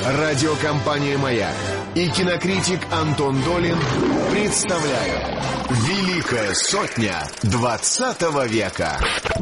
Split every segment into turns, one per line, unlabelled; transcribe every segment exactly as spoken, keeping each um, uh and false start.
Радиокомпания «Маяк» и кинокритик Антон Долин представляют «Великая сотня двадцатого века».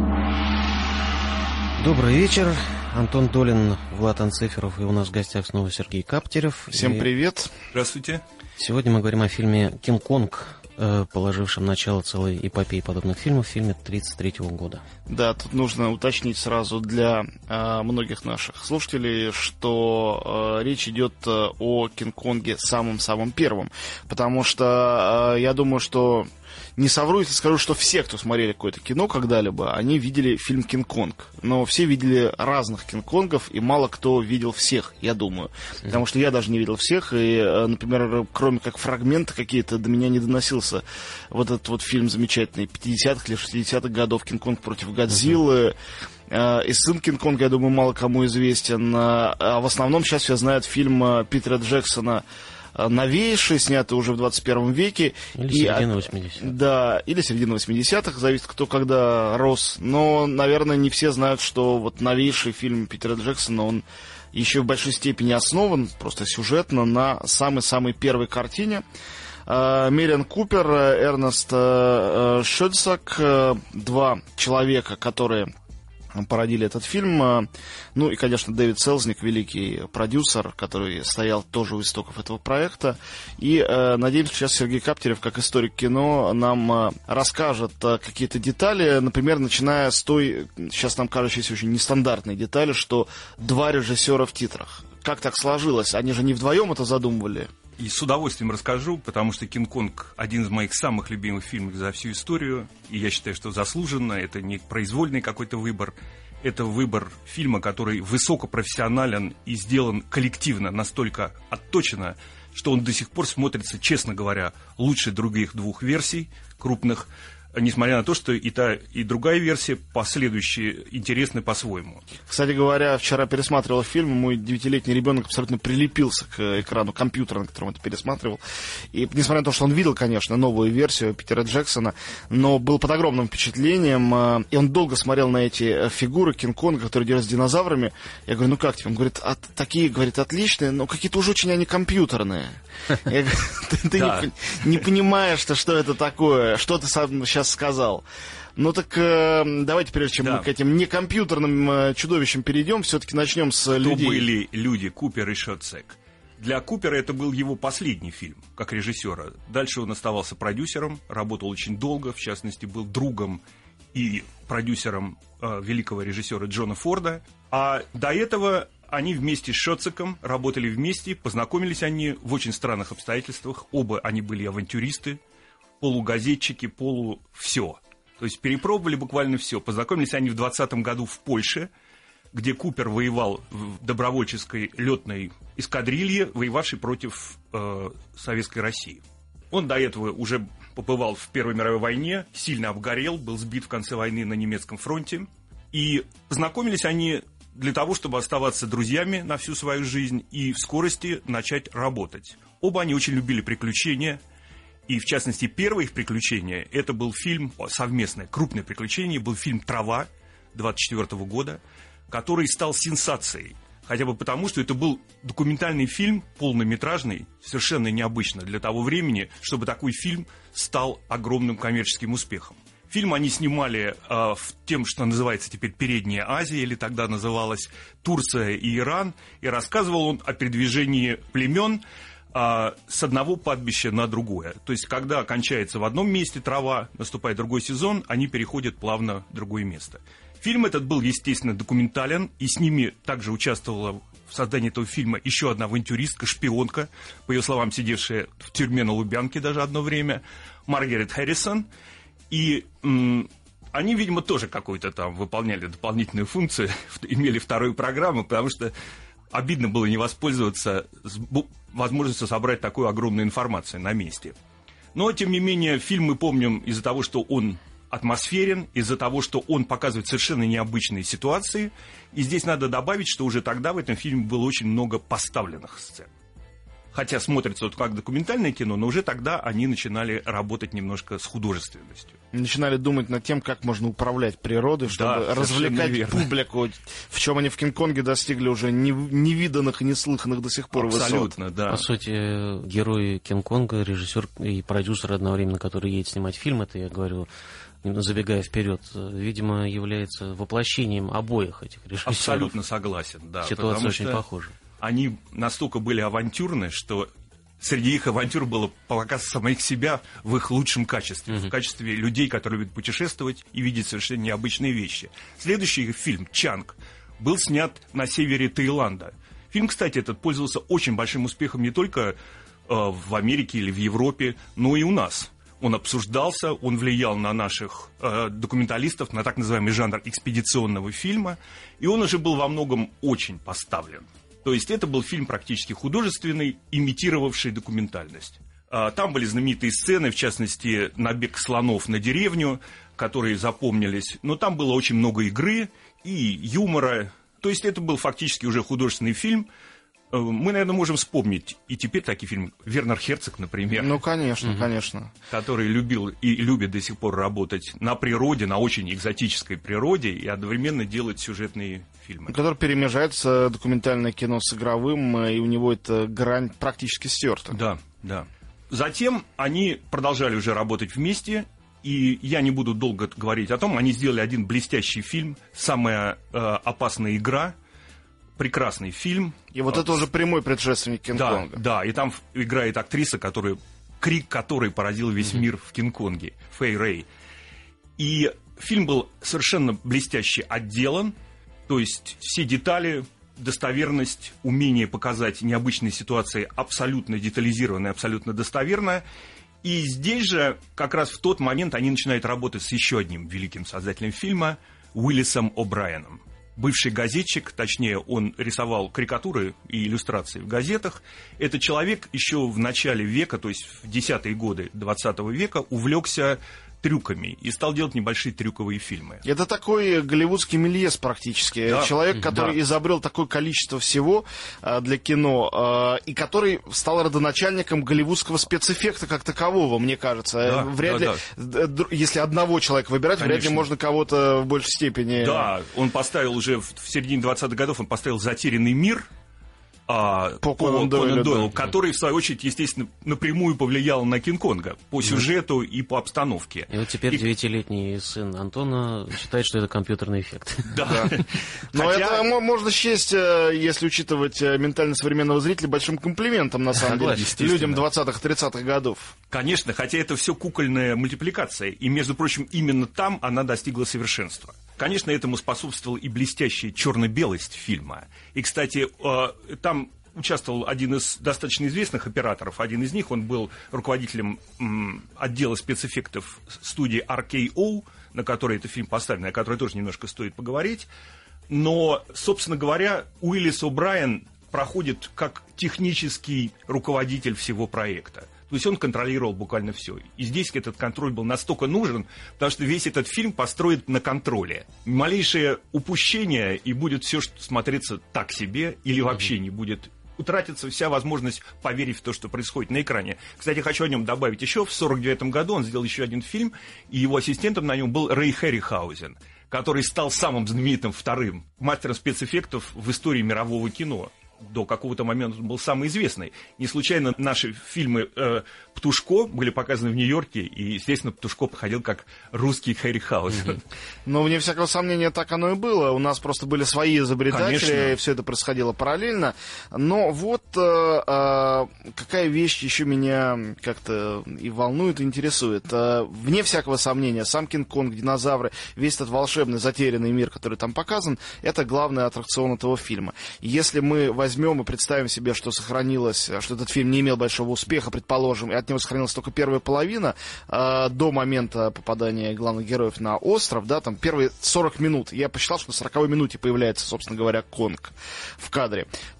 Добрый вечер. Антон Долин, Влад Анциферов, и у нас в гостях снова Сергей Каптерев.
Всем
и...
привет.
Здравствуйте.
Сегодня мы говорим о фильме «Кинг-Конг», положившем начало целой эпопеи подобных фильмов, в фильме тридцать третьего года.
Да, тут нужно уточнить сразу для э, многих наших слушателей, что э, речь идет э, о «Кинг-Конге» самым-самым первым, потому что э, я думаю, что не совру, если скажу, что все, кто смотрели какое-то кино когда-либо, они видели фильм «Кинг-Конг». Но все видели разных «Кинг-Конгов», и мало кто видел всех, я думаю. Потому что я даже не видел всех, и, например, кроме как фрагменты какие-то, до меня не доносился вот этот вот фильм замечательный пятидесятых или шестидесятых годов «Кинг-Конг против Годзиллы». Uh-huh. И сын Кинг-Конга, я думаю, мало кому известен. А в основном сейчас все знают фильм Питера Джексона новейший, снятый уже в двадцать первом веке.
Или середина восьмидесятых.
Да, или середина восьмидесятых, зависит, кто когда рос. Но, наверное, не все знают, что вот новейший фильм Питера Джексона, он еще в большой степени основан, просто сюжетно, на самой-самой первой картине. Мериан Купер, Эрнест Шольцак, два человека, которые породили этот фильм. Ну и, конечно, Дэвид Селзник, великий продюсер, который стоял тоже у истоков этого проекта. И э, надеемся, сейчас Сергей Каптерев, как историк кино, нам э, расскажет э, какие-то детали, например, начиная с той, сейчас нам кажущейся очень нестандартной детали, что два режиссера в титрах. Как так сложилось? Они же не вдвоем это задумывали.
И с удовольствием расскажу, потому что «Кинг-Конг» — один из моих самых любимых фильмов за всю историю. И я считаю, что заслуженно. Это не произвольный какой-то выбор. Это выбор фильма, который высокопрофессионален и сделан коллективно, настолько отточено, что он до сих пор смотрится, честно говоря, лучше других двух версий крупных, несмотря на то, что и та, и другая версия последующие интересны по-своему.
Кстати говоря, вчера пересматривал фильм, мой девятилетний ребенок абсолютно прилепился к экрану компьютера, на котором это пересматривал. И несмотря на то, что он видел, конечно, новую версию Питера Джексона, но был под огромным впечатлением, и он долго смотрел на эти фигуры Кинг-Конга, которые делают с динозаврами. Я говорю, ну как тебе? Он говорит, а, такие, говорит, отличные, но какие-то уже очень они компьютерные. Я говорю, ты не понимаешь, что это такое, что ты сам сейчас сказал. Ну так э, давайте, прежде чем да. мы к этим некомпьютерным э, чудовищам перейдем, все-таки начнем с людей.
Кто были люди Купер и Шольцак? Для Купера это был его последний фильм, как режиссера. Дальше он оставался продюсером, работал очень долго, в частности, был другом и продюсером э, великого режиссера Джона Форда. А до этого они вместе с Шольцаком работали вместе, познакомились они в очень странных обстоятельствах. Оба они были авантюристы, полугазетчики, полу все. То есть перепробовали буквально все. Познакомились они в двадцатом году в Польше, где Купер воевал в добровольческой летной эскадрилье, воевавшей против э, Советской России. Он до этого уже побывал в Первой мировой войне, сильно обгорел, был сбит в конце войны на немецком фронте. И познакомились они для того, чтобы оставаться друзьями на всю свою жизнь и в скорости начать работать. Оба они очень любили приключения. И, в частности, первое их приключение, это был фильм, совместное, крупное приключение, был фильм «Трава» двадцать четвёртого года, который стал сенсацией. Хотя бы потому, что это был документальный фильм, полнометражный, совершенно необычно для того времени, чтобы такой фильм стал огромным коммерческим успехом. Фильм они снимали э, в тем, что называется теперь Передняя Азия, или тогда называлась Турция и Иран, и рассказывал он о передвижении племен с одного падбища на другое. То есть, когда кончается в одном месте трава, наступает другой сезон, они переходят плавно в другое место. Фильм этот был, естественно, документален, и с ними также участвовала в создании этого фильма еще одна авантюристка, шпионка, по ее словам, сидевшая в тюрьме на Лубянке даже одно время, Маргарет Харрисон. И м- они, видимо, тоже какую-то там выполняли дополнительную функцию, имели вторую программу, потому что обидно было не воспользоваться возможностью собрать такую огромную информацию на месте. Но, тем не менее, фильм мы помним из-за того, что он атмосферен, из-за того, что он показывает совершенно необычные ситуации. И здесь надо добавить, что уже тогда в этом фильме было очень много поставленных сцен. Хотя смотрится вот как документальное кино, но уже тогда они начинали работать немножко с художественностью.
Начинали думать над тем, как можно управлять природой, чтобы да, развлекать публику в Причем они в Кинг-Конге достигли уже невиданных и неслыханных до сих пор высот.
Абсолютно, да.
По сути, герой Кинг-Конга, режиссер и продюсер одновременно, который едет снимать фильм, это я говорю, забегая вперед, видимо, является воплощением обоих этих режиссеров.
Абсолютно согласен, да.
Ситуация очень похожа.
Они настолько были авантюрны, что среди их авантюр было показ самих себя в их лучшем качестве, mm-hmm. в качестве людей, которые любят путешествовать и видеть совершенно необычные вещи. Следующий их фильм «Чанг» был снят на севере Таиланда. Фильм, кстати, этот пользовался очень большим успехом не только э, в Америке или в Европе, но и у нас. Он обсуждался, он влиял на наших э, документалистов, на так называемый жанр экспедиционного фильма, и он уже был во многом очень поставлен. То есть это был фильм практически художественный, имитировавший документальность. Там были знаменитые сцены, в частности, набег слонов на деревню, которые запомнились. Но там было очень много игры и юмора. То есть это был фактически уже художественный фильм. Мы, наверное, можем вспомнить и теперь такие фильмы. Вернер Херцог, например.
Ну, конечно, угу. конечно.
Который любил и любит до сих пор работать на природе, на очень экзотической природе и одновременно делать сюжетные фильмы.
Который перемежается документальное кино с игровым, и у него эта грань практически стерта.
Да, да. Затем они продолжали уже работать вместе, и я не буду долго говорить о том, они сделали один блестящий фильм «Самая э, опасная игра». Прекрасный фильм.
И вот это уже прямой предшественник Кинг-Конга.
Да, да, и там играет актриса, которая, крик которой поразил весь mm-hmm. мир в Кинг-Конге, Фэй Рэй. И фильм был совершенно блестяще отделан, то есть все детали, достоверность, умение показать необычные ситуации абсолютно детализированно, абсолютно достоверно. И здесь же, как раз в тот момент, они начинают работать с еще одним великим создателем фильма, Уиллисом О'Брайеном. Бывший газетчик, точнее, он рисовал карикатуры и иллюстрации в газетах. Этот человек еще в начале века, то есть в десятые годы двадцатого века, увлекся трюками и стал делать небольшие трюковые фильмы.
Это такой голливудский Мельес практически. Да. Человек, который да. изобрел такое количество всего а, для кино, а, и который стал родоначальником голливудского спецэффекта как такового, мне кажется. Да, вряд да, ли, да. если одного человека выбирать, Конечно. вряд ли можно кого-то в большей степени...
Да, он поставил уже в, в середине двадцатых годов, он поставил «Затерянный мир», А, по Конан Дойлу, Дойлу, да. который, в свою очередь, естественно, напрямую повлиял на Кинг-Конга по сюжету и по обстановке.
И вот теперь и... девятилетний сын Антона считает, что это компьютерный эффект.
Да. Но это можно счесть, если учитывать ментальность современного зрителя, большим комплиментом, на самом деле, людям двадцатых-тридцатых годов.
Конечно, хотя это все кукольная мультипликация, и, между прочим, именно там она достигла совершенства. Конечно, этому способствовала и блестящая черно-белость фильма. И, кстати, там участвовал один из достаточно известных операторов. Один из них, он был руководителем отдела спецэффектов студии ар кей о, на которой этот фильм поставлен, о которой тоже немножко стоит поговорить. Но, собственно говоря, Уиллис О'Брайен проходит как технический руководитель всего проекта. То есть он контролировал буквально все. И здесь этот контроль был настолько нужен, потому что весь этот фильм построен на контроле. Малейшее упущение, и будет все смотреться так себе, или вообще не будет. Утратится вся возможность поверить в то, что происходит на экране. Кстати, хочу о нем добавить еще. В сорок девятом году он сделал еще один фильм, и его ассистентом на нем был Рэй Хэррихаузен, который стал самым знаменитым вторым мастером спецэффектов в истории мирового кино. До какого-то момента он был самый известный. Не случайно наши фильмы э, «Птушко» были показаны в Нью-Йорке, и, естественно, Птушко походил как русский Хэррихаузен. Mm-hmm.
Но, вне всякого сомнения, так оно и было. У нас просто были свои изобретатели, Конечно. И все это происходило параллельно. Но вот э, э, какая вещь еще меня как-то и волнует, и интересует. Э, вне всякого сомнения, сам Кинг-Конг, динозавры, весь этот волшебный, затерянный мир, который там показан, это главный аттракцион этого фильма. Если мы возьмем возьмем и представим себе, что сохранилось, что этот фильм не имел большого успеха, предположим, и от него сохранилась только первая половина, э, до момента попадания главных героев на остров, да, там первые сорок минут, я посчитал, что на сороковой минуте появляется, собственно говоря, Конг в кадре,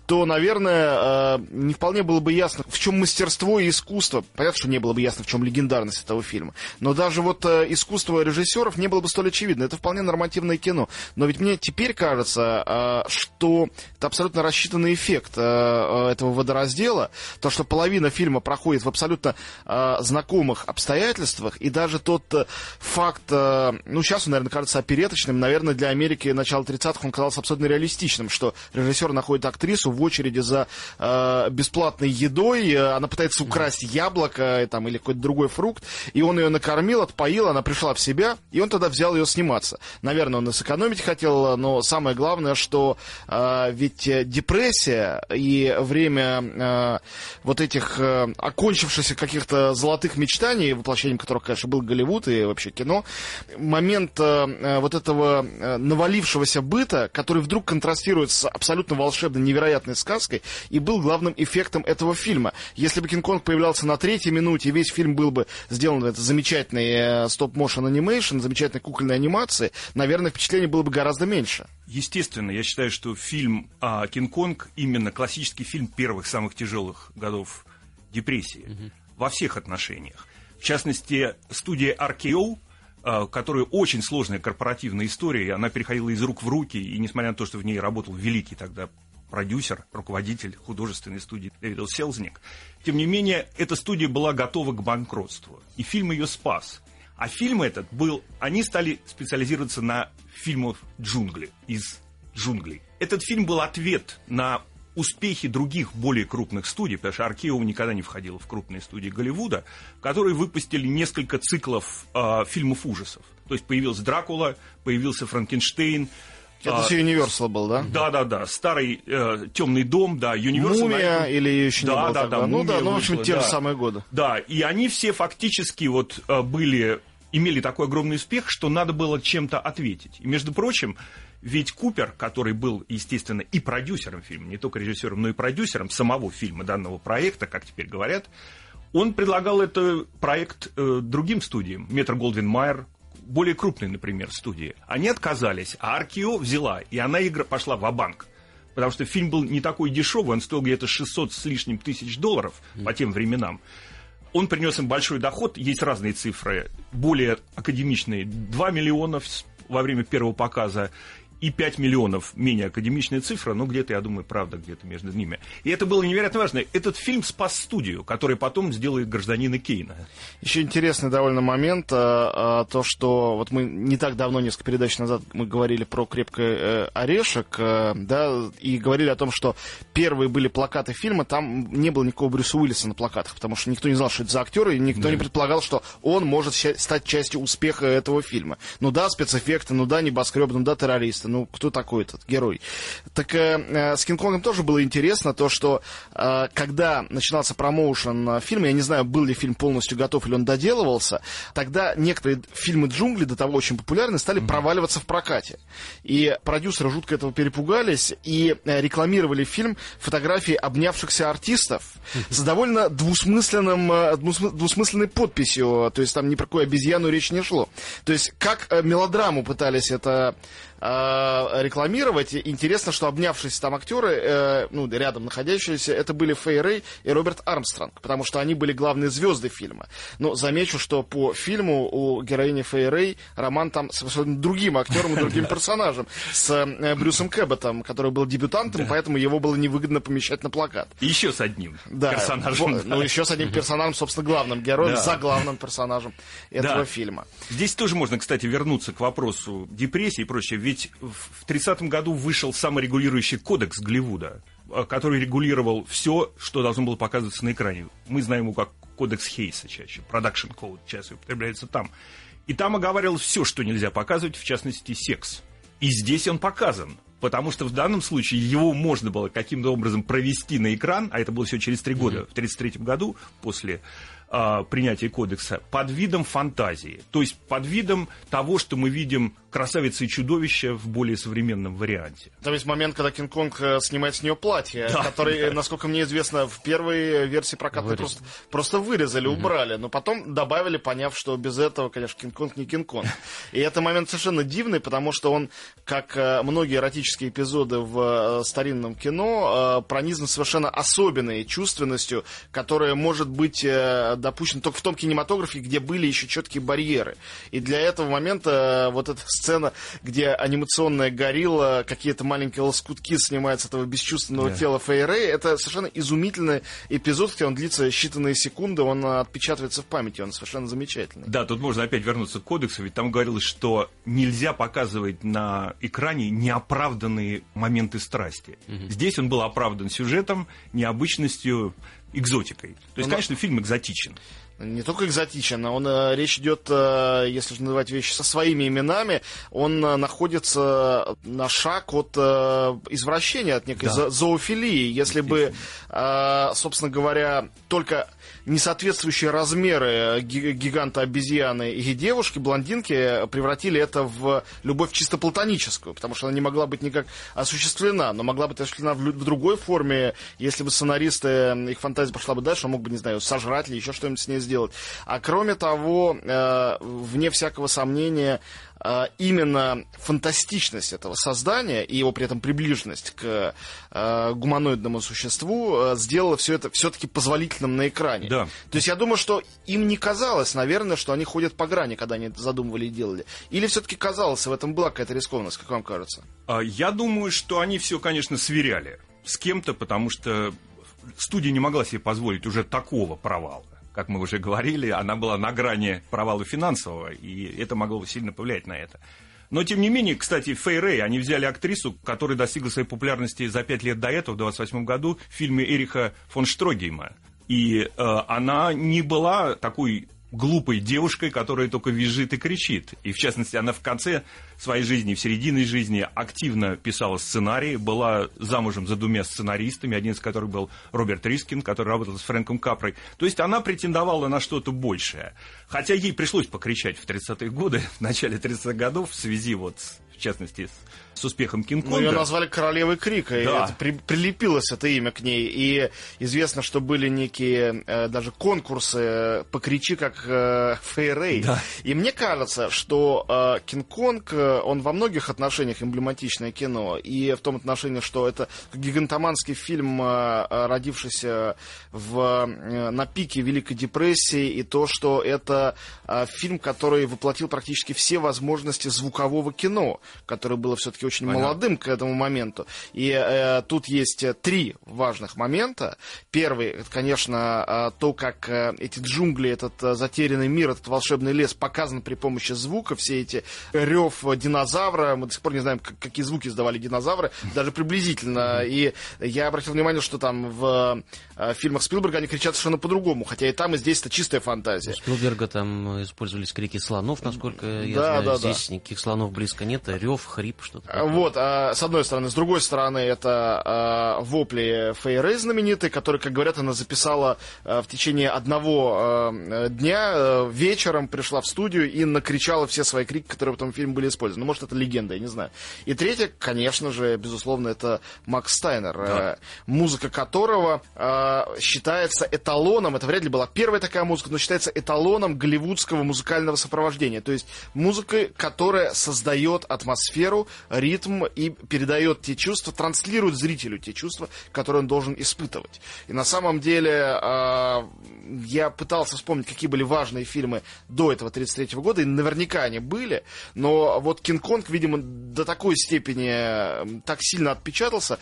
то, наверное, не вполне было бы ясно, в чем мастерство и искусство. Понятно, что не было бы ясно, в чем легендарность этого фильма. Но даже вот искусство режиссеров не было бы столь очевидно. Это вполне нормативное кино. Но ведь мне теперь кажется, что это абсолютно рассчитанный эффект этого водораздела. То, что половина фильма проходит в абсолютно знакомых обстоятельствах. И даже тот факт, ну, сейчас он, наверное, кажется опереточным. Наверное, для Америки начала тридцатых он казался абсолютно реалистичным, что режиссер находит актрису в очереди за бесплатной едой. Она пытается украсть яблоко там, или какой-то другой фрукт. И он ее накормил, отпоил, она пришла в себя. И он тогда взял ее сниматься. Наверное, он и сэкономить хотел, но самое главное, что э, ведь депрессия и время э, вот этих э, окончившихся каких-то золотых мечтаний, воплощением которых, конечно, был Голливуд и вообще кино, момент э, вот этого э, навалившегося быта, который вдруг контрастирует с абсолютно волшебной, невероятной сказкой, и был главным эффектом этого фильма. Если бы Кинг-Конг появлялся на третьей минуте, весь фильм был бы сделан в это замечательный э, стоп-моушен анимейшн, замечательной кукольной анимации, наверное, впечатление было бы гораздо меньше.
Естественно, я считаю, что фильм а, «Кинг-Конг» именно классический фильм первых самых тяжелых годов депрессии. Mm-hmm. Во всех отношениях. В частности, студия ар кей о, а, которая очень сложная корпоративная история, она переходила из рук в руки, и несмотря на то, что в ней работал великий тогда продюсер, руководитель художественной студии Дэвид Селзник, тем не менее, эта студия была готова к банкротству, и фильм ее спас. А фильм этот был... Они стали специализироваться на фильмах «Джунгли», из «Джунглей». Этот фильм был ответ на успехи других более крупных студий, потому что ар кей о никогда не входила в крупные студии Голливуда, которые выпустили несколько циклов э, фильмов ужасов. То есть появился «Дракула», появился «Франкенштейн».
Это все Universal был, да?
Да-да-да, старый э, «Темный дом», да, Universal.
«Мумия» наверное... или еще
да,
не было
да,
тогда?
Да,
ну да, ну в общем,
вышла,
те
да.
же самые годы.
Да, и они все фактически вот были... имели такой огромный успех, что надо было чем-то ответить. И, между прочим, ведь Купер, который был, естественно, и продюсером фильма, не только режиссером, но и продюсером самого фильма, данного проекта, как теперь говорят, он предлагал этот проект э, другим студиям, Метро-Голдвин-Майер, более крупные, например, студии. Они отказались, а ар кей о взяла, и она игра пошла ва-банк. Потому что фильм был не такой дешевый, он стоил где-то шестьсот с лишним тысяч долларов mm. по тем временам. Он принес им большой доход, есть разные цифры, более академичные, два миллиона во время первого показа и пять миллионов менее академичная цифра, но где-то, я думаю, правда где-то между ними. И это было невероятно важно. Этот фильм спас студию, которая потом сделает «Гражданина Кейна».
Еще интересный довольно момент, а, а, то, что вот мы не так давно, несколько передач назад, мы говорили про «Крепкий э, орешек», э, да, и говорили о том, что первые были плакаты фильма, там не было никакого Брюса Уиллиса на плакатах, потому что никто не знал, что это за актер, и никто да. не предполагал, что он может стать частью успеха этого фильма. Ну да, спецэффекты, ну да, небоскребы, ну да, террористы. Ну, кто такой этот герой? Так э, с Кинг-Конгом тоже было интересно то, что э, когда начинался промоушен фильма, я не знаю, был ли фильм полностью готов или он доделывался, тогда некоторые фильмы «Джунгли», до того очень популярны, стали mm-hmm. проваливаться в прокате. И продюсеры жутко этого перепугались и э, рекламировали фильм фотографии обнявшихся артистов mm-hmm. с довольно двусмысленным, э, двусмысленной подписью. То есть там ни про какую обезьяну речь не шло. То есть как э, мелодраму пытались это... рекламировать. Интересно, что обнявшиеся там актеры, э, ну, рядом находящиеся, это были Фэй Рэй и Роберт Армстронг, потому что они были главные звезды фильма. Но замечу, что по фильму у героини Фэй Рэй роман там с абсолютно другим актером и другим персонажем, с э, Брюсом Кэбботом, который был дебютантом, поэтому его было невыгодно помещать на плакат.
И еще с одним
да,
персонажем.
Да. Ну, еще с одним персонажем, собственно, главным героем,
да.
за главным персонажем этого
да.
фильма.
Здесь тоже можно, кстати, вернуться к вопросу депрессии и прочее. Ведь в тридцатом году вышел саморегулирующий кодекс Голливуда, который регулировал все, что должно было показываться на экране. Мы знаем его как кодекс Хейса чаще, Production Code часто употребляется там. И там оговаривалось все, что нельзя показывать, в частности, секс. И здесь он показан. Потому что в данном случае его можно было каким-то образом провести на экран, а это было все через три года, mm-hmm. в тридцать третьем году, после э, принятия кодекса под видом фантазии. То есть под видом того, что мы видим «Красавица и чудовище» в более современном варианте.
Там есть момент, когда Кинг-Конг снимает с нее платье,
да,
который,
да.
насколько мне известно, в первой версии проката просто, просто вырезали, угу. убрали. Но потом добавили, поняв, что без этого, конечно, Кинг-Конг не Кинг-Конг. И это момент совершенно дивный, потому что он, как многие эротические эпизоды в старинном кино, пронизан совершенно особенной чувственностью, которая может быть допущена только в том кинематографе, где были еще четкие барьеры. И для этого момента вот эта сцена, где анимационная горилла, какие-то маленькие лоскутки снимают с этого бесчувственного yeah. тела Фэй Рэй, это совершенно изумительный эпизод, где он длится считанные секунды, он отпечатывается в памяти, он совершенно замечательный.
Да, тут можно опять вернуться к кодексу, ведь там говорилось, что нельзя показывать на экране неоправданные моменты страсти. Mm-hmm. Здесь он был оправдан сюжетом, необычностью, экзотикой. То есть, ну, конечно, фильм экзотичен.
Не только экзотичен, он, речь идет, если же называть вещи со своими именами, он находится на шаг от извращения, от некой да. зоофилии. Если бы, собственно говоря, только несоответствующие размеры гиганта-обезьяны и девушки-блондинки превратили это в любовь чисто платоническую, потому что она не могла быть никак осуществлена, но могла быть осуществлена в другой форме, если бы сценаристы, их фантазия пошла бы дальше, он мог бы, не знаю, сожрать или еще что-нибудь с ней сделать. А кроме того, вне всякого сомнения, именно фантастичность этого создания и его при этом приближенность к э, гуманоидному существу э, сделала все это все-таки позволительным на экране.
Да.
То есть я думаю, что им не казалось, наверное, что они ходят по грани, когда они это задумывали и делали. Или все-таки казалось, в этом была какая-то рискованность, как вам кажется?
Я думаю, что они все, конечно, сверяли с кем-то, потому что студия не могла себе позволить уже такого провала. Как мы уже говорили, она была на грани провала финансового, и это могло сильно повлиять на это. Но, тем не менее, кстати, Фэй Рэй, они взяли актрису, которая достигла своей популярности за пять лет до этого, в двадцать восьмом году, в фильме Эриха фон Штрогейма. И э, она не была такой глупой девушкой, которая только визжит и кричит. И, в частности, она в конце своей жизни, в середине жизни активно писала сценарии, была замужем за двумя сценаристами, один из которых был Роберт Рискин, который работал с Фрэнком Капрой. То есть она претендовала на что-то большее. Хотя ей пришлось покричать в тридцатые годы, в начале тридцатых годов, в связи, вот, в частности, с успехом Кинг-Конга.
Ну, ее назвали королевой крика, да. И это при, прилепилось это имя к ней. И известно, что были некие э, даже конкурсы «Покричи, как э, Фэй Рэй». Да. И мне кажется, что э, Кинг-Конг, он во многих отношениях эмблематичное кино. И в том отношении, что это гигантоманский фильм, э, родившийся в, э, на пике Великой депрессии, и то, что это э, фильм, который воплотил практически все возможности звукового кино, которое было все-таки очень Понятно. молодым к этому моменту. И э, тут есть три важных момента. Первый, это, конечно, э, то, как э, эти джунгли, этот э, затерянный мир, этот волшебный лес показан при помощи звука. Все эти рев динозавра, мы до сих пор не знаем, как, какие звуки издавали динозавры, даже приблизительно. И я обратил внимание, что там в э, фильмах Спилберга они кричат совершенно по-другому, хотя и там, и здесь это чистая фантазия.
У Спилберга там использовались крики слонов, насколько я
да,
знаю.
Да,
здесь
да.
никаких слонов близко нет, а рев, хрип, что-то такое.
Вот, а, с одной стороны. С другой стороны, это а, вопли Фэй Рэй знаменитой, которые, как говорят, она записала а, в течение одного а, дня, а, вечером пришла в студию и накричала все свои крики, которые в этом фильме были использованы. Ну, может, это легенда, я не знаю. И третье, конечно же, безусловно, это Макс Стайнер, да. а, музыка которого а, считается эталоном, это вряд ли была первая такая музыка, но считается эталоном голливудского музыкального сопровождения. То есть музыка, которая создает атмосферу, ритм и передает те чувства, транслирует зрителю те чувства, которые он должен испытывать. И на самом деле э, я пытался вспомнить, какие были важные фильмы до этого тридцать третьего года, и наверняка они были, но вот Кинг-Конг, видимо, до такой степени так сильно отпечатался,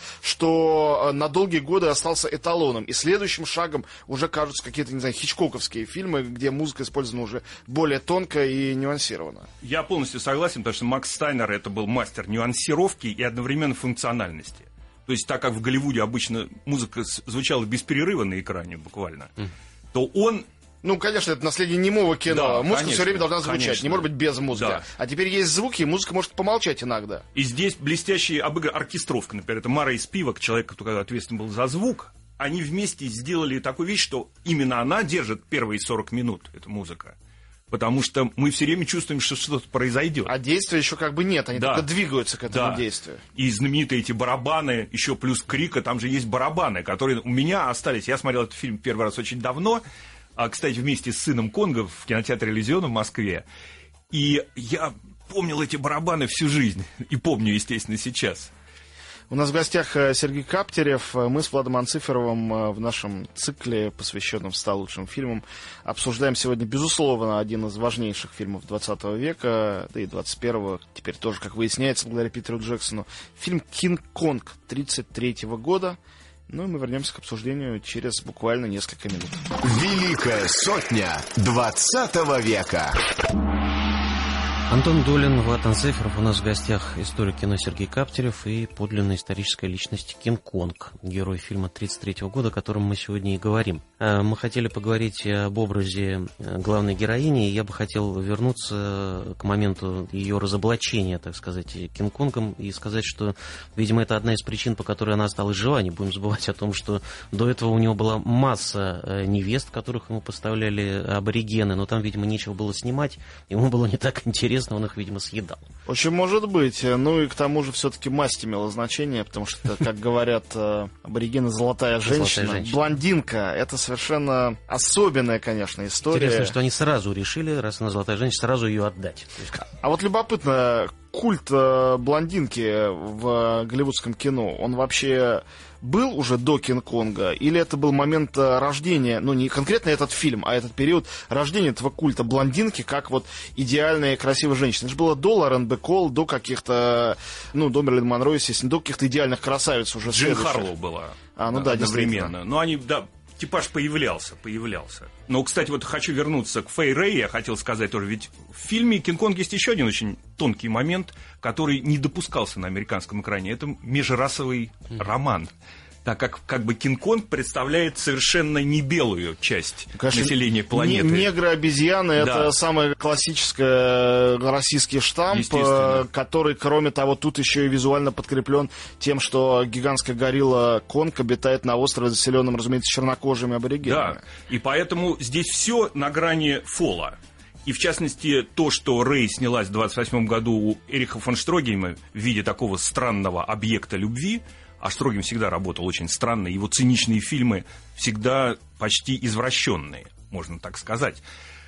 что на долгие годы остался эталоном. И следующим шагом уже кажутся какие-то, не знаю, хичкоковские фильмы, где музыка использована уже более тонко и нюансированно.
Я полностью согласен, потому что Макс Стайнер это был мастер нюансировки и одновременно функциональности. То есть, так как в Голливуде обычно музыка звучала без перерыва на экране буквально, mm. то он...
Ну, конечно, это наследие немого кино. Да, музыка конечно, все время должна звучать, конечно. Не может быть без музыки. Да. А теперь есть звуки, и музыка может помолчать иногда.
И здесь блестящая обыграна оркестровка, например. Это Мара Спивак, человек, который ответственен был за звук. они вместе сделали такую вещь, что именно она держит первые сорок минут, эта музыка. Потому что мы все время чувствуем, что что-то произойдет.
А действия еще как бы нет, они да. только двигаются к этому
да.
действию.
И знаменитые эти барабаны, еще плюс крика, там же есть барабаны, которые у меня остались. Я смотрел этот фильм первый раз очень давно, а, кстати, вместе с сыном Конго в кинотеатре «Иллюзион» в Москве. И я помнил эти барабаны всю жизнь. И помню, естественно, сейчас.
У нас в гостях Сергей Каптерев. Мы с Владом Анциферовым в нашем цикле, посвященном ста лучшим фильмам, обсуждаем сегодня, безусловно, один из важнейших фильмов двадцатого века, да и двадцать первого, теперь тоже, как выясняется, благодаря Питеру Джексону. Фильм «Кинг-Конг» тридцать третьего года. Ну и мы вернемся к обсуждению через буквально несколько минут.
Великая сотня двадцатого века.
Антон Долин, Влад Анциферов. У нас в гостях историк кино Сергей Каптерев и подлинная историческая личность Кинг-Конг, герой фильма тридцать третьего года, о котором мы сегодня и говорим. Мы хотели поговорить об образе главной героини, и я бы хотел вернуться к моменту ее разоблачения, так сказать, Кинг-Конгом, и сказать, что, видимо, это одна из причин, по которой она осталась жива. Не будем забывать о том, что до этого у него была масса невест, которых ему поставляли аборигены, но там, видимо, нечего было снимать, ему было не так интересно, он их, видимо, съедал.
Очень может быть. Ну и к тому же все-таки масть имела значение, потому что, как говорят аборигены, золотая женщина,
золотая женщина.
Блондинка. Это совершенно особенная, конечно, история.
Интересно, что они сразу решили, раз она золотая женщина, сразу ее отдать.
А вот любопытно, культ блондинки в голливудском кино, он вообще был уже до Кинг-Конга, или это был момент рождения, ну не конкретно этот фильм, а этот период рождения этого культа блондинки, как вот идеальная красивая женщина? Это же было до Лорен Бакол, до каких-то, ну, до Мерлин Монро, естественно, до каких-то идеальных красавиц уже.
Джин Харлоу была.
А, ну да,
одновременно. Но они, да, типаж появлялся, появлялся. Но, кстати, вот хочу вернуться к Фэй Рэй, я хотел сказать тоже, ведь в фильме «Кинг-Конг» есть еще один очень тонкий момент, который не допускался на американском экране. Это межрасовый mm. роман. Так как, как бы Кинг-Конг представляет совершенно не белую часть Конечно, населения планеты.
Негры-обезьяны да. — это самый классический российский штамп, который, кроме того, тут еще и визуально подкреплен тем, что гигантская горилла Конг обитает на острове, заселенном, разумеется, чернокожими аборигенами.
Да, и поэтому здесь все на грани фола. И, в частности, то, что Рэй снялась в двадцать восьмом году у Эриха фон Штрогейма в виде такого странного объекта любви, а Штрогейм всегда работал очень странно, его циничные фильмы всегда почти извращенные, можно так сказать,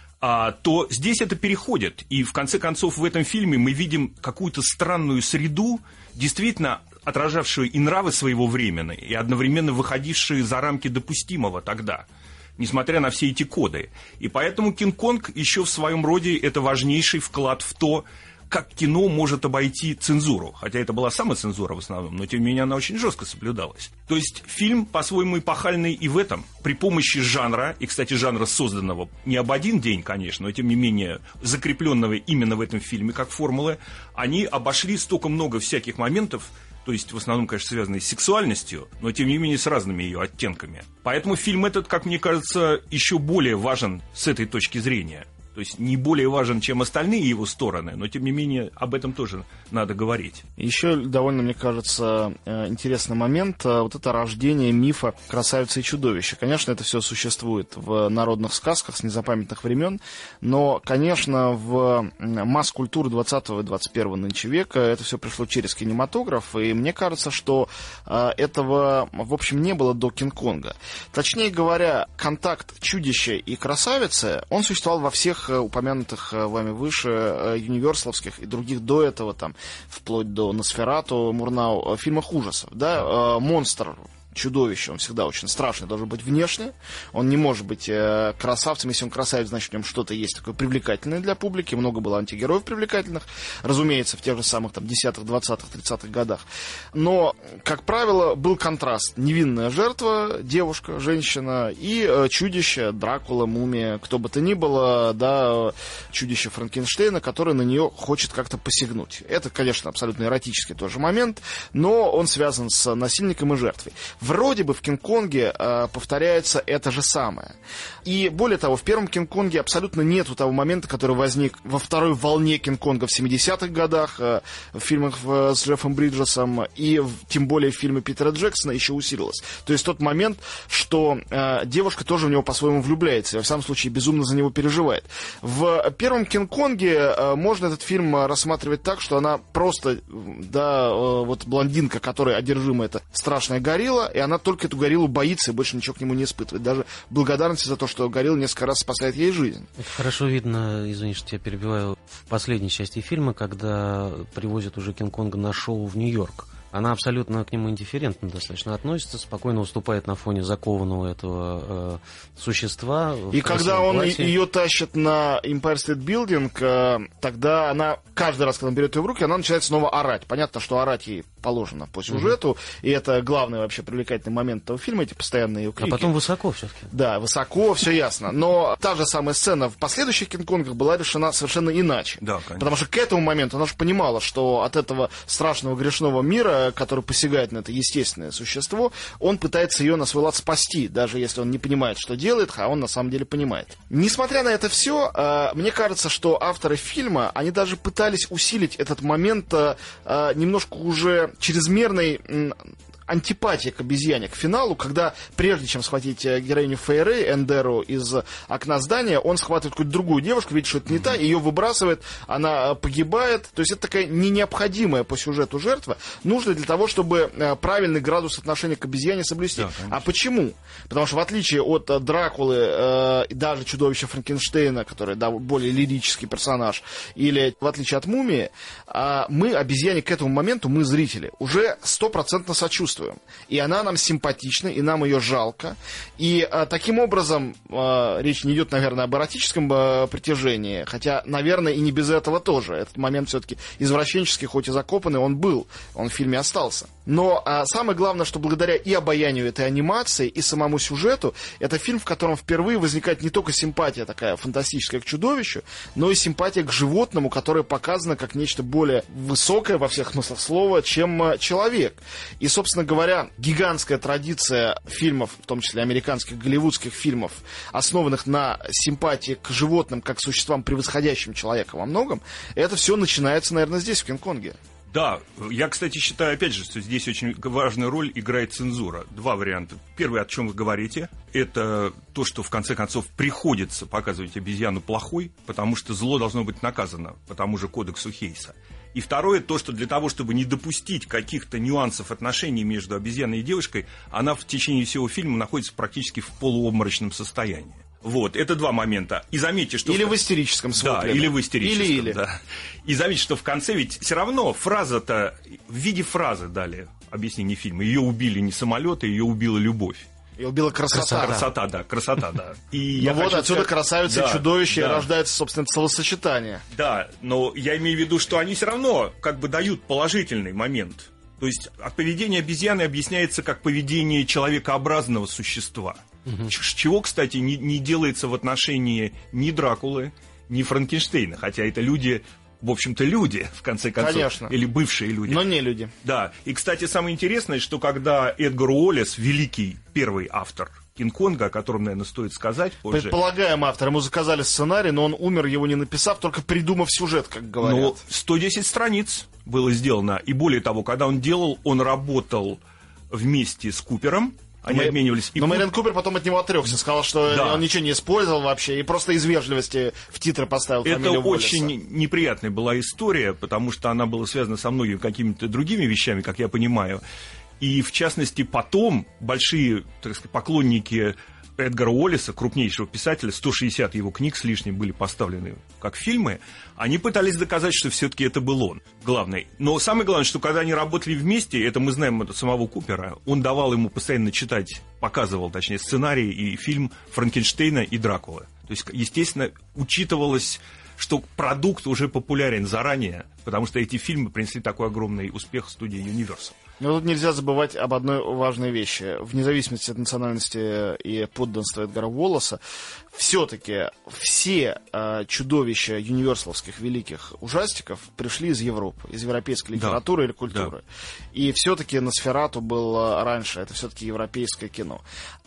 а, то здесь это переходит. И, в конце концов, в этом фильме мы видим какую-то странную среду, действительно отражавшую и нравы своего времени, и одновременно выходившие за рамки допустимого тогда, несмотря на все эти коды. И поэтому «Кинг-Конг» еще в своем роде это важнейший вклад в то, как кино может обойти цензуру. Хотя это была самоцензура в основном, но тем не менее она очень жестко соблюдалась. То есть фильм по-своему эпохальный и в этом. При помощи жанра, и, кстати, жанра, созданного не об один день, конечно, но тем не менее закрепленного именно в этом фильме как формулы, они обошли столько много всяких моментов, то есть в основном, конечно, связанные с сексуальностью, но тем не менее с разными ее оттенками. Поэтому фильм этот, как мне кажется, еще более важен с этой точки зрения. То есть не более важен, чем остальные его стороны, но, тем не менее, об этом тоже надо говорить.
Еще довольно, мне кажется, интересный момент. Вот это рождение мифа красавицы и чудовища. Конечно, это все существует в народных сказках с незапамятных времен, но, конечно, в масс-культуру двадцатого и двадцать первого нынче века это все пришло через кинематограф, и мне кажется, что этого, в общем, не было до Кинг-Конга. Точнее говоря, контакт чудища и красавицы, он существовал во всех упомянутых вами выше юниверсаловских и других до этого, там, вплоть до Носферату, Мурнау, фильмах ужасов, да, монстр, чудовище, он всегда очень страшный, должен быть внешне, он не может быть э, красавцем, если он красавец, значит, в нем что-то есть такое привлекательное для публики, много было антигероев привлекательных, разумеется, в тех же самых там десятых, двадцатых, тридцатых годах, но, как правило, был контраст: невинная жертва, девушка, женщина, и э, чудище, Дракула, мумия, кто бы то ни было, да, чудище Франкенштейна, которое на нее хочет как-то посягнуть. Это, конечно, абсолютно эротический тоже момент, но он связан с насильником и жертвой. вроде бы в «Кинг-Конге» э, повторяется это же самое. И более того, в первом «Кинг-Конге» абсолютно нету того момента, который возник во второй волне «Кинг-Конга» в семидесятых годах, э, в фильмах э, с Джеффом Бриджесом, и в, тем более в фильме Питера Джексона еще усилилось. То есть тот момент, что э, девушка тоже в него по-своему влюбляется, во всяком случае безумно за него переживает. В первом «Кинг-Конге» э, можно этот фильм рассматривать так, что она просто, да, э, вот блондинка, которая одержима, это страшная горилла, и она только эту гориллу боится и больше ничего к нему не испытывает. Даже благодарности за то, что горилла несколько раз спасает ей жизнь.
Это хорошо видно, извини, что я перебиваю, в последней части фильма, когда привозят уже Кинг-Конга на шоу в Нью-Йорк. Она абсолютно к нему индифферентно достаточно относится, спокойно уступает на фоне закованного этого э, существа.
И когда он платье. Ее тащит на Empire State Building, э, тогда она, каждый раз, когда он берет ее в руки, она начинает снова орать. Понятно, что орать ей положено по сюжету, mm-hmm. и это главный вообще привлекательный момент этого фильма, эти постоянные ее крики.
А потом высоко все-таки.
Да, высоко, все ясно. Но та же самая сцена в последующих «Кинг-Конгах» была решена совершенно иначе.
Да, конечно.
Потому что к этому моменту она же понимала, что от этого страшного грешного мира, который посягает на это естественное существо, он пытается ее на свой лад спасти, даже если он не понимает, что делает, а он на самом деле понимает. Несмотря на это все, э, мне кажется, что авторы фильма, они даже пытались усилить этот момент э, немножко уже чрезмерной э, антипатии к обезьяне, к финалу, когда прежде чем схватить героиню Фэй Рэй, Эндеру, из окна здания, он схватывает какую-то другую девушку, видит, что это не та, ее выбрасывает, она погибает. То есть это такая не необходимая по сюжету жертва, нужная для того, чтобы правильный градус отношения к обезьяне соблюсти. Да, а почему? Потому что в отличие от Дракулы э, и даже чудовища Франкенштейна, который да, более лирический персонаж, или в отличие от Мумии, э, мы обезьяне к этому моменту, мы зрители, уже стопроцентно сочувствуем. И она нам симпатична, и нам ее жалко. И а, таким образом а, речь не идет, наверное, об эротическом а, притяжении, хотя, наверное, и не без этого тоже. Этот момент все-таки извращенческий, хоть и закопанный, он был, он в фильме остался. Но а, самое главное, что благодаря и обаянию этой анимации, и самому сюжету, это фильм, в котором впервые возникает не только симпатия такая фантастическая к чудовищу, но и симпатия к животному, которое показано как нечто более высокое во всех смыслах слова, чем а, человек. И, собственно говоря, гигантская традиция фильмов, в том числе американских, голливудских фильмов, основанных на симпатии к животным, как существам, превосходящим человека во многом, это все начинается, наверное, здесь, в «Кинг-Конге».
Да, я, кстати, считаю, опять же, что здесь очень важную роль играет цензура. Два варианта. Первый, о чем вы говорите, это то, что в конце концов приходится показывать обезьяну плохой, потому что зло должно быть наказано по тому же кодексу Хейса. И второе, то, что для того, чтобы не допустить каких-то нюансов отношений между обезьяной и девушкой, она в течение всего фильма находится практически в полуобморочном состоянии. Вот, это два момента. И заметьте, что...
Или в истерическом смысле.
Да, или в истерическом,
или, или.
да. И заметьте, что в конце ведь все равно фраза-то, в виде фразы дали объяснение фильма. Ее убили не самолеты, ее убила любовь.
Ее убила красота.
Красота, да, красота, да.
И ну вот отсюда сказать... красавица и чудовище, и рождается, собственно, словосочетание.
Да, но я имею в виду, что они все равно как бы дают положительный момент. То есть поведение обезьяны объясняется как поведение человекообразного существа. Угу. Чего, кстати, не, не делается в отношении ни Дракулы, ни Франкенштейна. Хотя это люди, в общем-то, люди, в конце концов.
Конечно.
Или бывшие люди.
Но не люди.
Да. И, кстати, самое интересное, что когда Эдгар Уоллес, великий первый автор Кинг-Конга, о котором, наверное, стоит сказать позже.
Предполагаем автор. Ему заказали сценарий, но он умер, его не написав, только придумав сюжет, как говорят.
Ну, сто десять страниц было сделано. И более того, когда он делал, он работал вместе с Купером. Они
Мы...
обменивались. И
но
Куп...
Мэрин Купер потом от него отрекся, сказал, что да. он ничего не использовал вообще, и просто из вежливости в титры поставил фамилию
Это
Уоллеса.
очень неприятная была история, потому что она была связана со многими какими-то другими вещами, как я понимаю. И, в частности, потом большие, так сказать, поклонники Эдгара Уоллеса, крупнейшего писателя, сто шестьдесят его книг с лишним были поставлены как фильмы, они пытались доказать, что все-таки это был он, главный. Но самое главное, что когда они работали вместе, это мы знаем от самого Купера, он давал ему постоянно читать, показывал, точнее, сценарий и фильм Франкенштейна и Дракулы. То есть, естественно, учитывалось, что продукт уже популярен заранее, потому что эти фильмы принесли такой огромный успех студии Universal.
Но тут нельзя забывать об одной важной вещи. Вне зависимости от национальности и подданства Эдгара Уоллеса, все-таки все э, чудовища юниверсаловских великих ужастиков пришли из Европы, из европейской литературы, да, или культуры. Да. И все-таки Носферату был раньше, это все-таки европейское кино.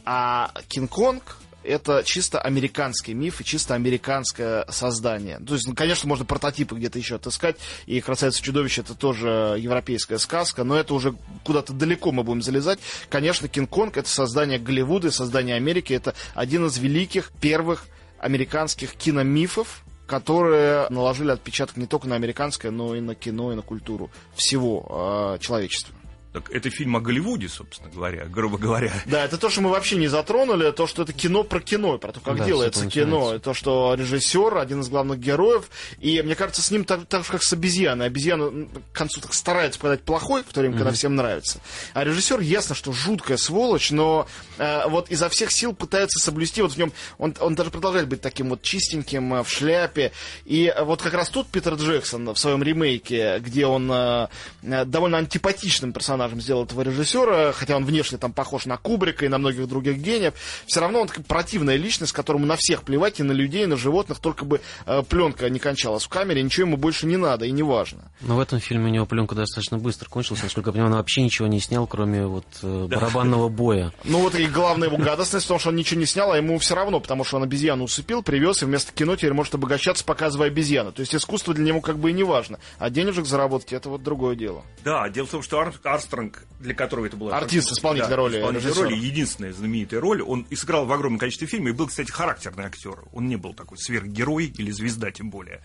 А Кинг-Конг — это чисто американский миф и чисто американское создание. То есть, ну, конечно, можно прототипы где-то еще отыскать, и «Красавица-чудовище» — это тоже европейская сказка, но это уже куда-то далеко мы будем залезать. Конечно, «Кинг-Конг» — это создание Голливуда, создание Америки, это один из великих первых американских киномифов, которые наложили отпечаток не только на американское, но и на кино, и на культуру всего э, человечества.
Так это фильм о Голливуде, собственно говоря, грубо говоря.
Да, это то, что мы вообще не затронули, то, что это кино про кино, про то, как да, делается кино, то, что режиссер, один из главных героев, и мне кажется, с ним так, так же, как с обезьяной. Обезьяна к концу так старается подать плохой, в то время, mm-hmm. когда всем нравится. А режиссер, ясно, что жуткая сволочь, но э, вот изо всех сил пытается соблюсти, вот в нем, он, он даже продолжает быть таким вот чистеньким, э, в шляпе, и вот как раз тут Питер Джексон в своем ремейке, где он э, довольно антипатичным персонажем сделал этого режиссера, хотя он внешне там похож на Кубрика и на многих других гениев, все равно он такая противная личность, которому на всех плевать, и на людей, и на животных, только бы э, пленка не кончалась в камере, ничего ему больше не надо и не важно.
Но в этом фильме у него пленка достаточно быстро кончилась, насколько я понимаю, он вообще ничего не снял, кроме вот э, барабанного боя.
Ну вот и главная его гадостность в том, что он ничего не снял, а ему все равно, потому что он обезьяну усыпил, привез, и вместо кино теперь может обогащаться, показывая обезьяну. То есть искусство для него как бы и не важно, а денежек заработать — это вот другое дело.
Да, дело в том, что Ар- Армстронг, для которого это была...
Артист, исполнитель да, роли.
Исполнитель роли, единственная знаменитая роль. Он и сыграл в огромном количестве фильмов, и был, кстати, характерный актер. Он не был такой сверхгерой или звезда, тем более.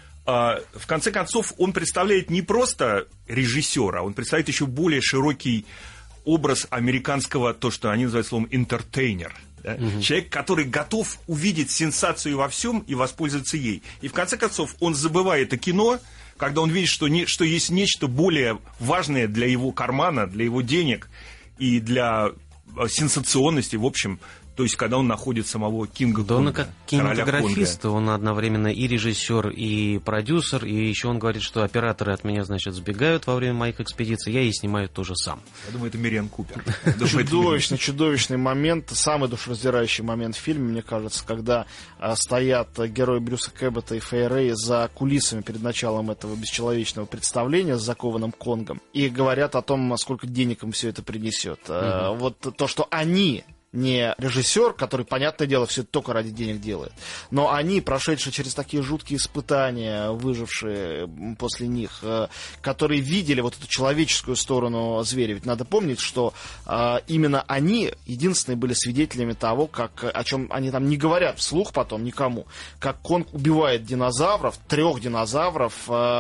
А, в конце концов, он представляет не просто режиссера, он представляет еще более широкий образ американского, то, что они называют словом «entertainer». Да? Угу. Человек, который готов увидеть сенсацию во всем и воспользоваться ей. И в конце концов, он забывает о кино, когда он видит, что, не, что есть нечто более важное для его кармана, для его денег и для сенсационности, в общем, то есть когда он находит самого Кинга
да,
Конга.
Да, он как кинематографист, он одновременно и режиссер, и продюсер, и еще он говорит, что операторы от меня, значит, сбегают во время моих экспедиций, я и снимаю тоже сам.
Я думаю, это Мириан Купер.
Чудовищный, чудовищный момент, самый душераздирающий момент в фильме, мне кажется, когда стоят герои Брюса Кэббота и Фэй Рэй за кулисами перед началом этого бесчеловечного представления с закованным Конгом и говорят о том, сколько денег им все это принесет. Угу. Вот то, что они... не режиссер, который, понятное дело, все это только ради денег делает, но они, прошедшие через такие жуткие испытания, выжившие после них, которые видели вот эту человеческую сторону зверя. Ведь надо помнить, что именно они единственные были свидетелями того, как, о чем они там не говорят вслух потом никому, как Конг убивает динозавров, трех динозавров,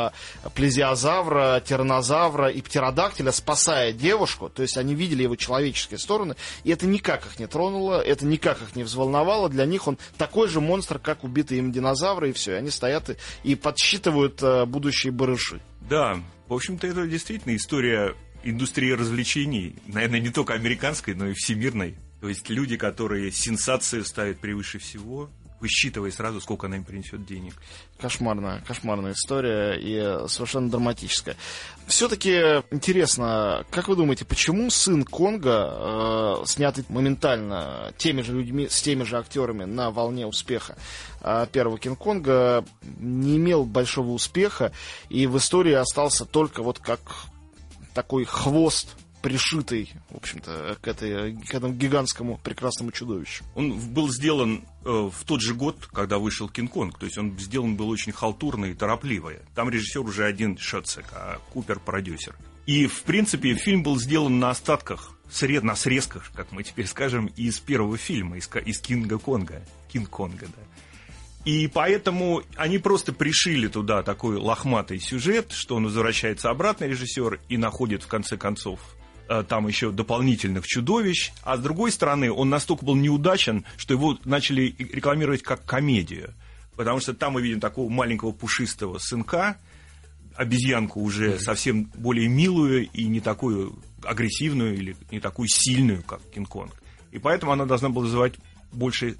плезиозавра, тираннозавра и птеродактиля, спасая девушку. То есть они видели его человеческие стороны, и это никак их не тронуло, это никак их не взволновало. Для них он такой же монстр, как убитые им динозавры, и все. И они стоят и, и подсчитывают uh, будущие барыши.
Да, в общем-то, это действительно история индустрии развлечений. Наверное, не только американской, но и всемирной. То есть люди, которые сенсацию ставят превыше всего, высчитывая сразу, сколько она им принесет денег.
Кошмарная, кошмарная история и совершенно драматическая. Все-таки интересно, как вы думаете, почему сын Конга, э, снятый моментально теми же людьми, с теми же актерами на волне успеха э, первого Кинг-Конга, не имел большого успеха и в истории остался только вот как такой хвост, пришитый, в общем-то, к, этой, к этому гигантскому прекрасному чудовищу?
Он был сделан э, в тот же год, когда вышел Кинг-Конг. То есть он сделан был очень халтурно и торопливо. Там режиссер уже один Шотцек, а Купер продюсер. И, в принципе, фильм был сделан на остатках, сред, на срезках, как мы теперь скажем, из первого фильма, из, из Кинга-Конга. Кинг-Конга, да. И поэтому они просто пришили туда такой лохматый сюжет, что он возвращается обратно, режиссер, и находит, в конце концов, там еще дополнительных чудовищ, а с другой стороны, он настолько был неудачен, что его начали рекламировать как комедию, потому что там мы видим такого маленького пушистого сынка, обезьянку уже совсем более милую и не такую агрессивную или не такую сильную, как Кинг-Конг. И поэтому она должна была вызывать больше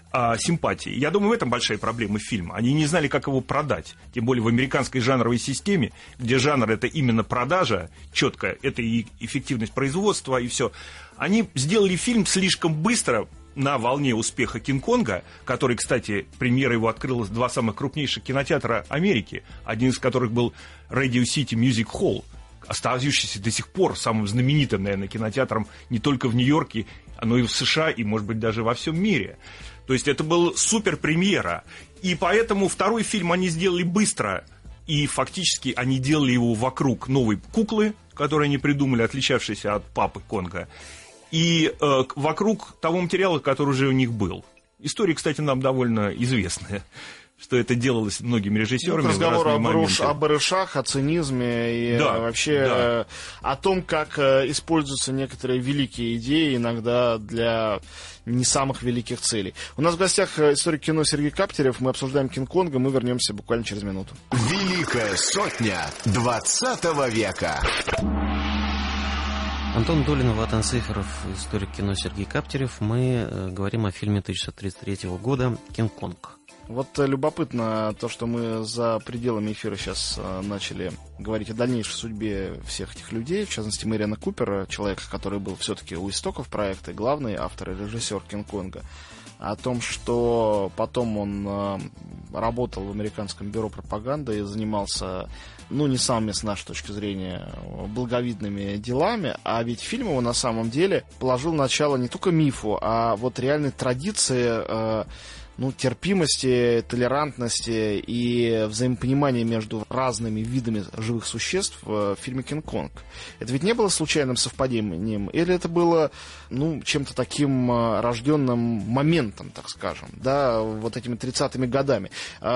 а, симпатии. Я думаю, в этом большая проблема фильма. Они не знали, как его продать. Тем более в американской жанровой системе, где жанр — это именно продажа, четко, это и эффективность производства, и все. Они сделали фильм слишком быстро, на волне успеха «Кинг-Конга», который, кстати, премьера его открыла два самых крупнейших кинотеатра Америки, один из которых был Radio City Music Hall, остающийся до сих пор самым знаменитым, наверное, кинотеатром не только в Нью-Йорке, но и в США, и, может быть, даже во всем мире. То есть это был супер-премьера. И поэтому второй фильм они сделали быстро, и фактически они делали его вокруг новой куклы, которую они придумали, отличавшейся от папы Конга, и э, вокруг того материала, который уже у них был. История, кстати, нам довольно известная, что это делалось многими режиссерами. Ну,
разговор об, руш, об барышах, о цинизме и
да,
вообще
да.
э, о том, как э, используются некоторые великие идеи иногда для не самых великих целей. У нас в гостях историк кино Сергей Каптерев. Мы обсуждаем «Кинг-Конга». Мы вернемся буквально через минуту.
Великая сотня двадцатого века.
Антон Долин, Ватан Циферов, историк кино Сергей Каптерев. Мы э, говорим о фильме тысяча девятьсот тридцать третьего года «Кинг-Конг».
Вот любопытно то, что мы за пределами эфира сейчас э, начали говорить о дальнейшей судьбе всех этих людей, в частности, Мэриана Купера, человека, который был все-таки у истоков проекта, главный автор и режиссер «Кинг-Конга», о том, что потом он э, работал в американском бюро пропаганды и занимался, ну, не самыми, с нашей точки зрения, благовидными делами, а ведь фильм его на самом деле положил начало не только мифу, а вот реальной традиции, э, ну, терпимости, толерантности и взаимопонимания между разными видами живых существ в фильме «Кинг-Конг». Это ведь не было случайным совпадением, или это было, ну, чем-то таким рожденным моментом, так скажем, да, вот этими тридцатыми годами,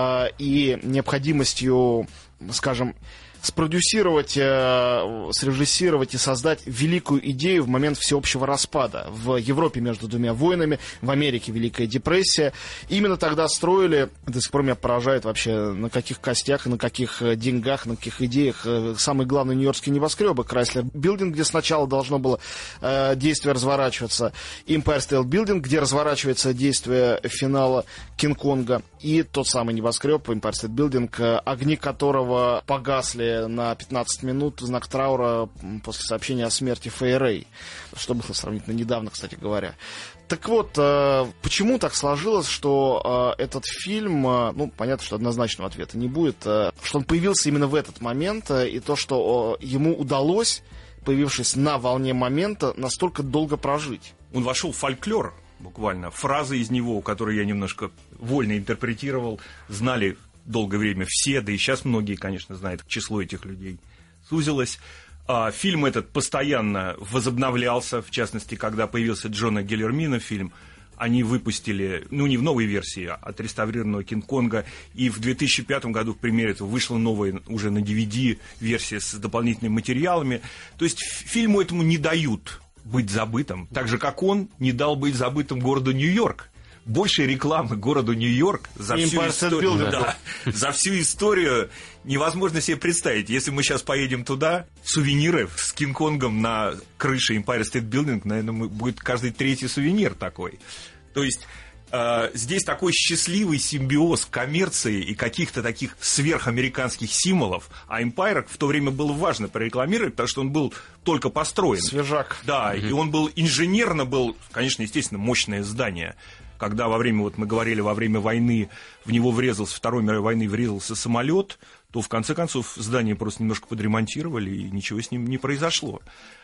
и необходимостью, скажем, спродюсировать, э, срежиссировать и создать великую идею в момент всеобщего распада. В Европе между двумя войнами, в Америке Великая депрессия. Именно тогда строили, до сих пор меня поражает вообще, на каких костях, на каких деньгах, на каких идеях э, самые главные нью-йоркские небоскребы. Крайслер Билдинг, где сначала должно было э, действие разворачиваться, Empire State Building, где разворачивается действие финала Кинг-Конга, и тот самый небоскреб Empire State Building, огни которого погасли на пятнадцать минут в знак траура после сообщения о смерти Фэй Рэй, что было сравнительно недавно, кстати говоря. Так вот, почему так сложилось, что этот фильм, ну, понятно, что однозначного ответа не будет, что он появился именно в этот момент, и то, что ему удалось, появившись на волне момента, настолько долго прожить.
Он вошел в фольклор, буквально. Фразы из него, которые я немножко вольно интерпретировал, знали долгое время все, да и сейчас многие, конечно, знают, число этих людей сузилось. А, фильм этот постоянно возобновлялся, в частности, когда появился Джона Гиллермина фильм, они выпустили, ну, не в новой версии, а отреставрированного «Кинг-Конга», и в две тысячи пятом году, к примеру, это вышла новая уже на ди ви ди-версия с дополнительными материалами. То есть фильму этому не дают быть забытым, так же, как он не дал быть забытым городу Нью-Йорк. Больше рекламы городу Нью-Йорк за всю, историю, да, за всю историю невозможно себе представить. Если мы сейчас поедем туда, сувениры с Кинг-Конгом на крыше Empire State Building, наверное, будет каждый третий сувенир такой. То есть э, здесь такой счастливый симбиоз коммерции и каких-то таких сверхамериканских символов. А Empire в то время было важно прорекламировать, потому что он был только построен.
Свежак.
Да, mm-hmm. И он был инженерно, был, конечно, естественно, мощное здание. Когда во время, вот мы говорили, во время войны в него врезался, Второй мировой войны врезался самолет, то в конце концов здание просто немножко подремонтировали, и ничего с ним не произошло.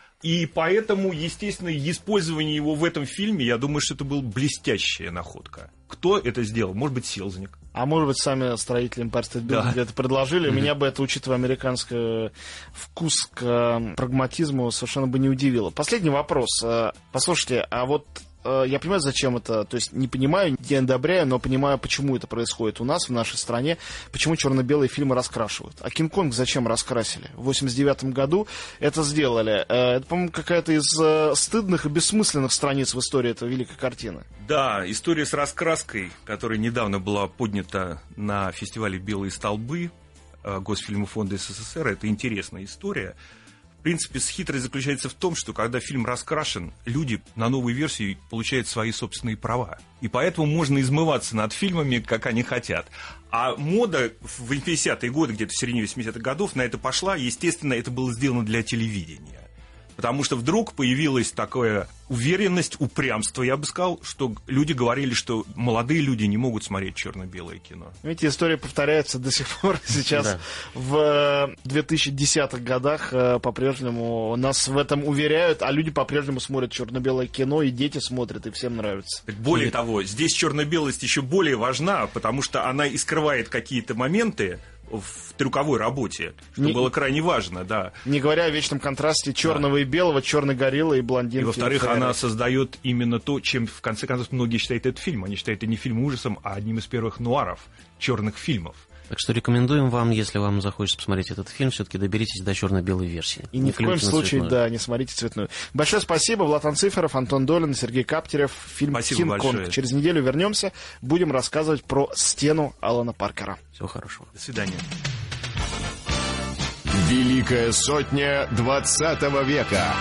И поэтому, естественно, использование его в этом фильме, я думаю, что это была блестящая находка. Кто это сделал? Может быть, Селзник.
А может быть, сами строители Empire State Building да. это предложили. Mm-hmm. Меня бы это, учитывая американский вкус к прагматизму, совершенно бы не удивило. Последний вопрос. Послушайте, а вот я понимаю, зачем это, то есть не понимаю, не одобряю, но понимаю, почему это происходит у нас, в нашей стране, почему черно-белые фильмы раскрашивают. А «Кинг-Конг» зачем раскрасили? В восемьдесят девятом году это сделали. Это, по-моему, какая-то из стыдных и бессмысленных страниц в истории этой великой картины.
Да, история с раскраской, которая недавно была поднята на фестивале «Белые столбы» Госфильмофонда СССР, это интересная история. В принципе, хитрость заключается в том, что когда фильм раскрашен, люди на новой версии получают свои собственные права. И поэтому можно измываться над фильмами, как они хотят. А мода в восьмидесятые годы, где-то в середине восьмидесятых годов, на это пошла. Естественно, это было сделано для телевидения. Потому что вдруг появилась такая уверенность, упрямство, я бы сказал, что люди говорили, что молодые люди не могут смотреть черно-белое кино.
Эти истории повторяются до сих пор. Сейчас да. в две тысячи десятых годах по-прежнему нас в этом уверяют, а люди по-прежнему смотрят черно-белое кино, и дети смотрят, и всем нравится.
Более и... того, здесь черно-белость еще более важна, потому что она и скрывает какие-то моменты в трюковой работе, что не, было крайне важно, да.
Не говоря о вечном контрасте черного да. и белого, черной гориллы и блондинки.
И, во-вторых, она создает именно то, чем, в конце концов, многие считают этот фильм. Они считают это не фильм ужасом, а одним из первых нуаров, черных фильмов.
Так что рекомендуем вам, если вам захочется посмотреть этот фильм, все-таки доберитесь до черно-белой версии.
И ни в коем случае, да, не смотрите цветную. Большое спасибо. Влад Анциферов, Антон Долин, Сергей Каптерев. Фильм «Кинг-Конг». Через неделю вернемся. Будем рассказывать про «Стену» Алана Паркера.
Всего хорошего.
До свидания.
Великая сотня двадцатого века.